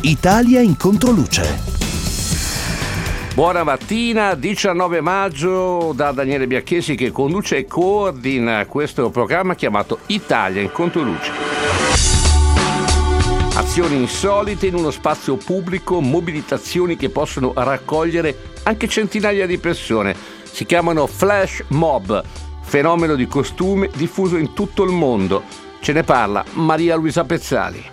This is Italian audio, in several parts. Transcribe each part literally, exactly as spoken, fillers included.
Italia in controluce. Buona mattina, diciannove maggio, da Daniele Biacchesi che conduce e coordina questo programma chiamato Italia in controluce. Azioni insolite in uno spazio pubblico, mobilitazioni che possono raccogliere anche centinaia di persone. Si chiamano flash mob, fenomeno di costume diffuso in tutto il mondo. Ce ne parla Maria Luisa Pezzali.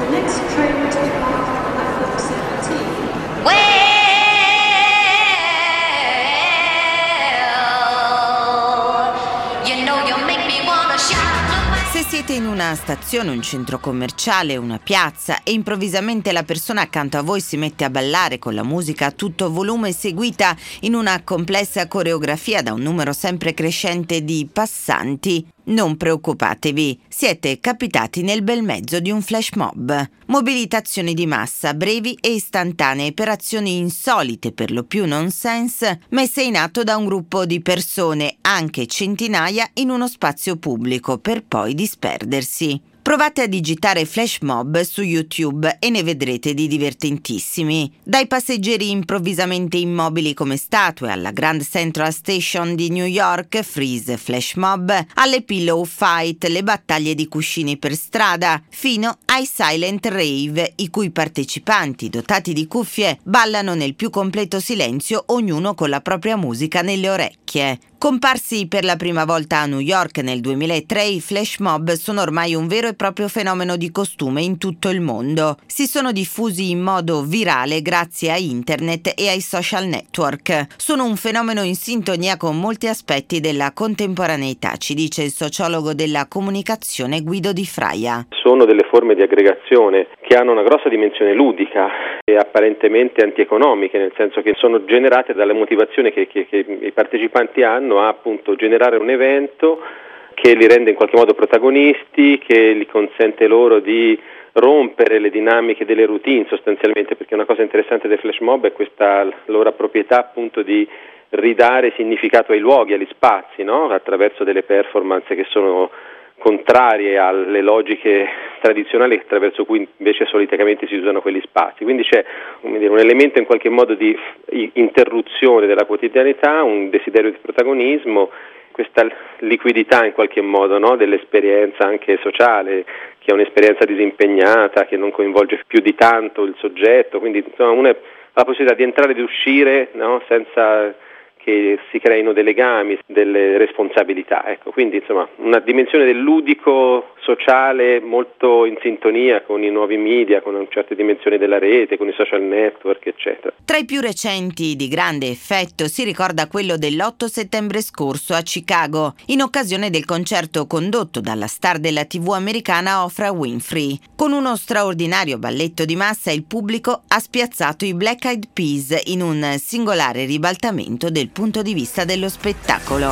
Se siete in una stazione, un centro commerciale, una piazza e improvvisamente la persona accanto a voi si mette a ballare con la musica a tutto volume seguita in una complessa coreografia da un numero sempre crescente di passanti, non preoccupatevi, siete capitati nel bel mezzo di un flash mob. Mobilitazioni di massa, brevi e istantanee per azioni insolite, per lo più nonsense, messe in atto da un gruppo di persone, anche centinaia, in uno spazio pubblico per poi disperdersi. Provate a digitare flash mob su YouTube e ne vedrete di divertentissimi. Dai passeggeri improvvisamente immobili come statue alla Grand Central Station di New York, freeze flash mob, alle pillow fight, le battaglie di cuscini per strada, fino ai silent rave, i cui partecipanti dotati di cuffie ballano nel più completo silenzio, ognuno con la propria musica nelle orecchie. Comparsi per la prima volta a New York nel duemilatré, i flash mob sono ormai un vero e proprio fenomeno di costume in tutto il mondo. Si sono diffusi in modo virale grazie a internet e ai social network. Sono un fenomeno in sintonia con molti aspetti della contemporaneità, ci dice il sociologo della comunicazione Guido Di Fraia. Sono delle forme di aggregazione che hanno una grossa dimensione ludica e apparentemente antieconomiche, nel senso che sono generate dalle motivazioni che, che, che i partecipanti hanno a appunto generare un evento che li rende in qualche modo protagonisti, che li consente loro di rompere le dinamiche delle routine sostanzialmente, perché una cosa interessante del flash mob è questa loro proprietà appunto di ridare significato ai luoghi, agli spazi, no? Attraverso delle performance che sono contrarie alle logiche tradizionali attraverso cui invece solitamente si usano quegli spazi. Quindi c'è come dire, un elemento in qualche modo di interruzione della quotidianità, un desiderio di protagonismo, questa liquidità in qualche modo, no, dell'esperienza anche sociale, che è un'esperienza disimpegnata, che non coinvolge più di tanto il soggetto, quindi insomma una, la possibilità di entrare e di uscire, no, senza che si creino dei legami, delle responsabilità, ecco, quindi insomma una dimensione del ludico sociale molto in sintonia con i nuovi media, con certe dimensioni della rete, con i social network, eccetera. Tra i più recenti di grande effetto si ricorda quello dell'otto settembre scorso a Chicago, in occasione del concerto condotto dalla star della tivù americana Oprah Winfrey. Con uno straordinario balletto di massa il pubblico ha spiazzato i Black Eyed Peas in un singolare ribaltamento del punto di vista dello spettacolo.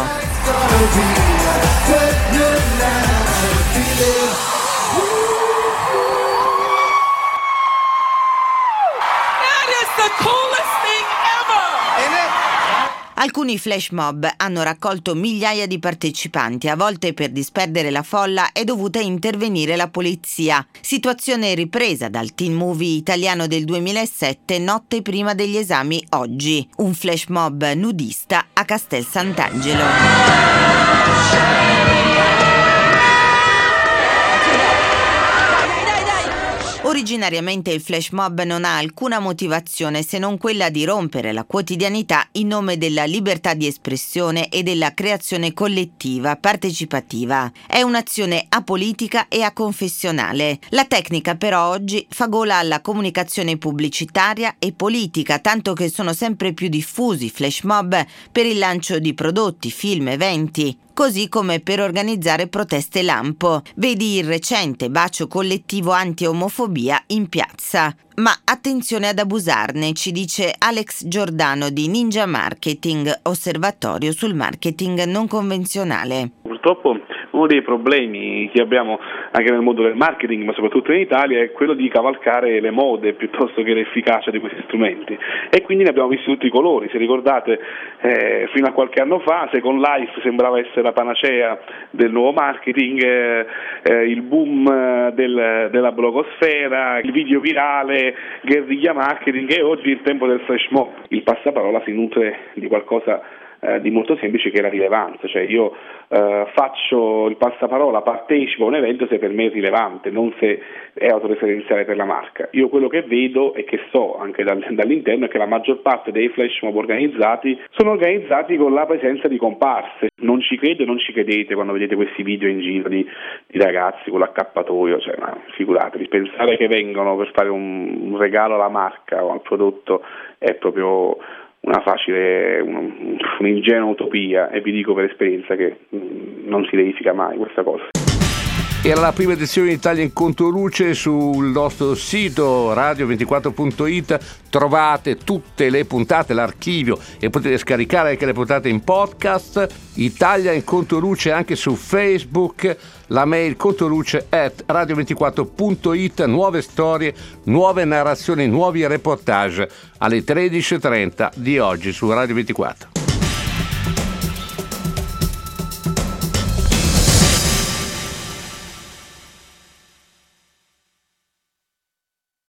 Alcuni flash mob hanno raccolto migliaia di partecipanti, a volte per disperdere la folla è dovuta intervenire la polizia. Situazione ripresa dal teen movie italiano del duemilasette Notte prima degli esami oggi, un flash mob nudista a Castel Sant'Angelo. Originariamente il flash mob non ha alcuna motivazione se non quella di rompere la quotidianità in nome della libertà di espressione e della creazione collettiva, partecipativa. È un'azione apolitica e aconfessionale. La tecnica però oggi fa gola alla comunicazione pubblicitaria e politica, tanto che sono sempre più diffusi i flash mob per il lancio di prodotti, film, eventi, così come per organizzare proteste lampo. Vedi il recente bacio collettivo anti-omofobia in piazza. Ma attenzione ad abusarne, ci dice Alex Giordano di Ninja Marketing, osservatorio sul marketing non convenzionale. Purtroppo Uno dei problemi che abbiamo anche nel mondo del marketing, ma soprattutto in Italia, è quello di cavalcare le mode piuttosto che l'efficacia di questi strumenti, e quindi ne abbiamo visti tutti i colori. Se ricordate, eh, fino a qualche anno fa Second Life sembrava essere la panacea del nuovo marketing, eh, eh, il boom del, della blogosfera, il video virale, guerriglia marketing, e oggi il tempo del flash mob. Il passaparola si nutre di qualcosa Eh, di molto semplice, che è la rilevanza. Cioè io eh, faccio il passaparola, partecipo a un evento se per me è rilevante, non se è autoreferenziale per la marca. Io quello che vedo e che so anche dal, dall'interno è che la maggior parte dei flash mob organizzati sono organizzati con la presenza di comparse. Non ci credo e non ci credete quando vedete questi video in giro di, di ragazzi con l'accappatoio, cioè, ma figuratevi, pensare che vengono per fare un, un regalo alla marca o al prodotto è proprio una facile, un, un'ingenua utopia, e vi dico per esperienza che mh, non si verifica mai questa cosa. Era la prima edizione di Italia in Controluce. Sul nostro sito radio ventiquattro punto it trovate tutte le puntate, l'archivio, e potete scaricare anche le puntate in podcast. Italia in Controluce anche su Facebook, la mail controluce at radio ventiquattro punto it, nuove storie, nuove narrazioni, nuovi reportage alle tredici e trenta di oggi su Radio ventiquattro.